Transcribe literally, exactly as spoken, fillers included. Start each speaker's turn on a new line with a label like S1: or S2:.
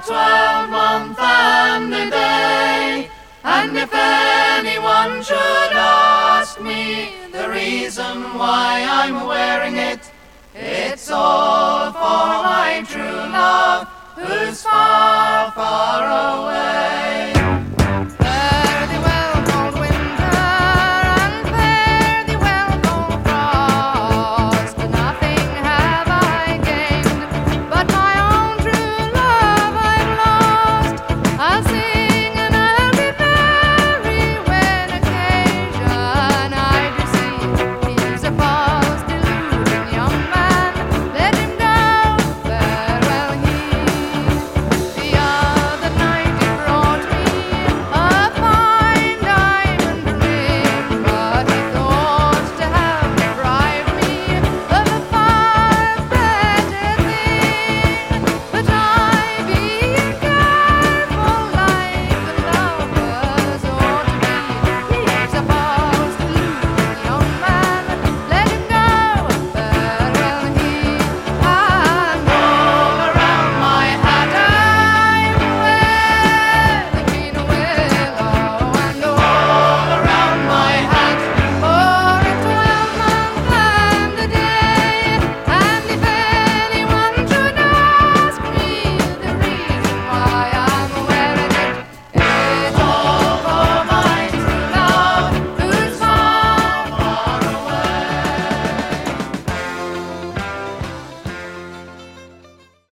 S1: twelve-month and a day. And if anyone should ask me the reason why I'm wearing it, it's all for my true love, who's far, far away.